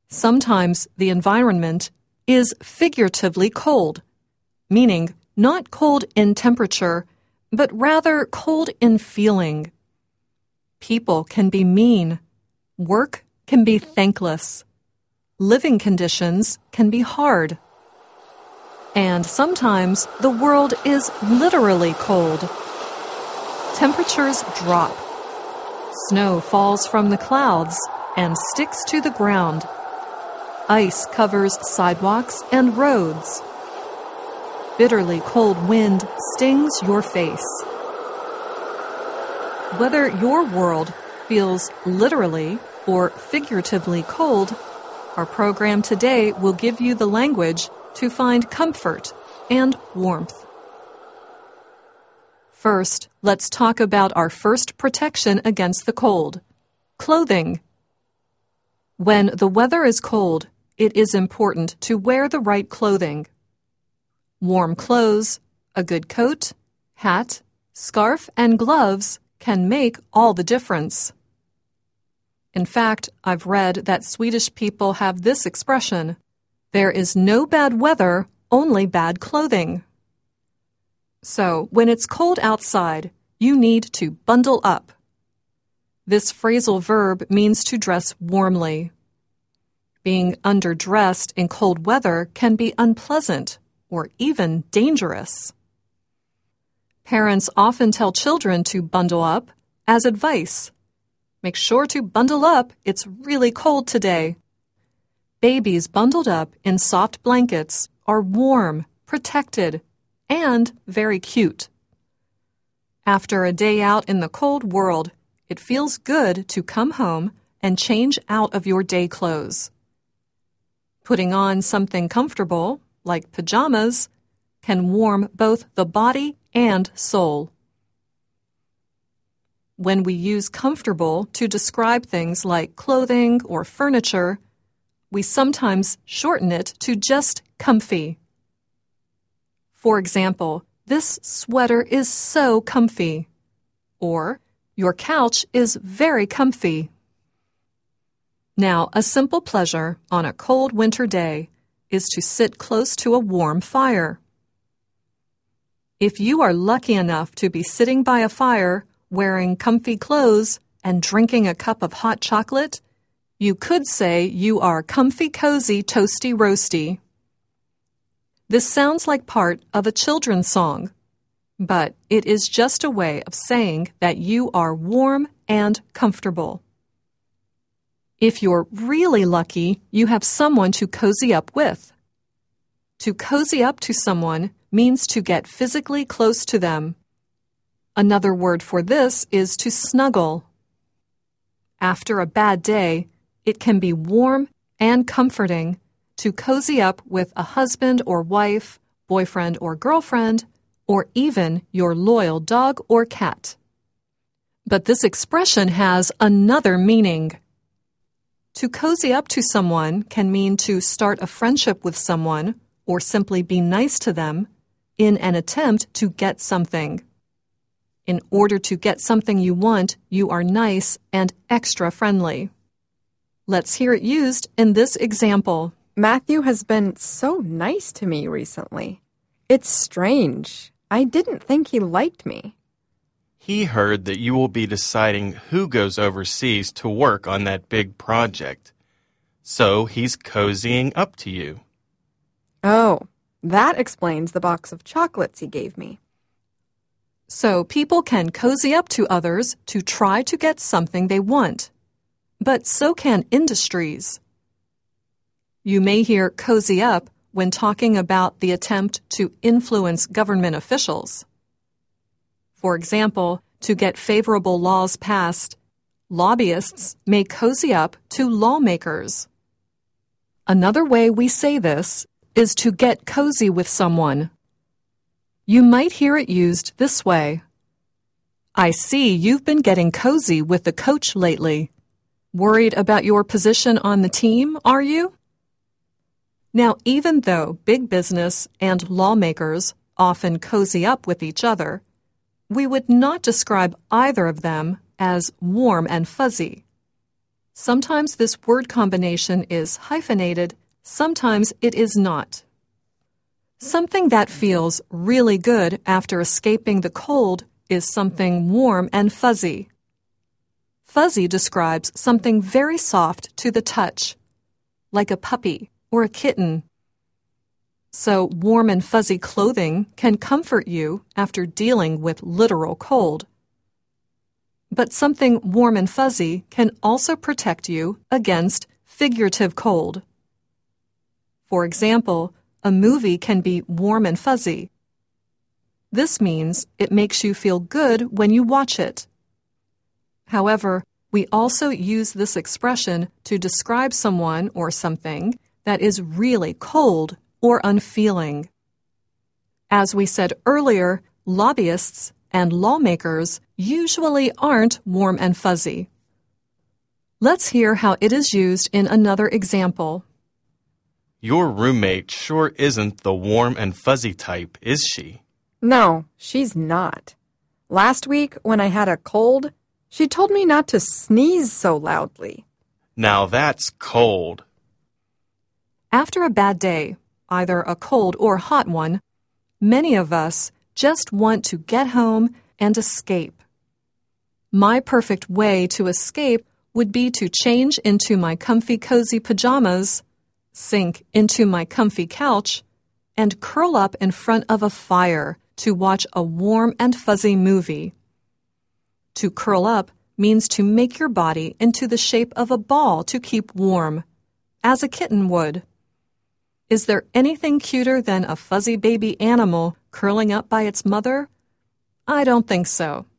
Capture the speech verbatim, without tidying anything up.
Sometimes the environment is figuratively cold, meaning not cold in temperature, but rather cold in feeling. People can be mean. Work can be thankless. Living conditions can be hard. And sometimes the world is literally cold. Temperatures drop. Snow falls from the clouds and sticks to the ground. Ice covers sidewalks and roads. Bitterly cold wind stings your face. Whether your world feels literally or figuratively cold, our program today will give you the language to find comfort and warmth. First, let's talk about our first protection against the cold: clothing. When the weather is cold, it is important to wear the right clothing. Warm clothes, a good coat, hat, scarf, and gloves can make all the difference. In fact, I've read that Swedish people have this expression: there is no bad weather, only bad clothing. So, when it's cold outside, you need to bundle up. This phrasal verb means to dress warmly. Being underdressed in cold weather can be unpleasant or even dangerous. Parents often tell children to bundle up as advice. Make sure to bundle up, it's really cold today. Babies bundled up in soft blankets are warm, protected, and very cute. After a day out in the cold world, it feels good to come home and change out of your day clothes. Putting on something comfortable, like pajamas, can warm both the body and soul. When we use comfortable to describe things like clothing or furniture, we sometimes shorten it to just comfy. For example, this sweater is so comfy, or your couch is very comfy. Now, a simple pleasure on a cold winter day is to sit close to a warm fire. If you are lucky enough to be sitting by a fire, wearing comfy clothes, and drinking a cup of hot chocolate, you could say you are comfy, cozy, toasty, roasty. This sounds like part of a children's song, but it is just a way of saying that you are warm and comfortable. If you're really lucky, you have someone to cozy up with. To cozy up to someone means to get physically close to them. Another word for this is to snuggle. After a bad day, it can be warm and comforting to cozy up with a husband or wife, boyfriend or girlfriend, or even your loyal dog or cat. But this expression has another meaning. To cozy up to someone can mean to start a friendship with someone or simply be nice to them in an attempt to get something. In order to get something you want, you are nice and extra friendly. Let's hear it used in this example. Matthew has been so nice to me recently. It's strange. I didn't think he liked me. He heard that you will be deciding who goes overseas to work on that big project. So he's cozying up to you. Oh, that explains the box of chocolates he gave me. So people can cozy up to others to try to get something they want. But so can industries. You may hear cozy up when talking about the attempt to influence government officials. For example, to get favorable laws passed, lobbyists may cozy up to lawmakers. Another way we say this is to get cozy with someone. You might hear it used this way. I see you've been getting cozy with the coach lately. Worried about your position on the team, are you? Now, even though big business and lawmakers often cozy up with each other, we would not describe either of them as warm and fuzzy. Sometimes this word combination is hyphenated, sometimes it is not. Something that feels really good after escaping the cold is something warm and fuzzy. Fuzzy describes something very soft to the touch, like a puppy or a kitten. So warm and fuzzy clothing can comfort you after dealing with literal cold. But something warm and fuzzy can also protect you against figurative cold. For example, a movie can be warm and fuzzy. This means it makes you feel good when you watch it. However, we also use this expression to describe someone or something that is really cold or unfeeling. As we said earlier, lobbyists and lawmakers usually aren't warm and fuzzy. Let's hear how it is used in another example. Your roommate sure isn't the warm and fuzzy type, is she? No, she's not. Last week, when I had a cold, she told me not to sneeze so loudly. Now that's cold. After a bad day, either a cold or hot one, many of us just want to get home and escape. My perfect way to escape would be to change into my comfy cozy pajamas, sink into my comfy couch, and curl up in front of a fire to watch a warm and fuzzy movie. To curl up means to make your body into the shape of a ball to keep warm, as a kitten would. Is there anything cuter than a fuzzy baby animal curling up by its mother? I don't think so.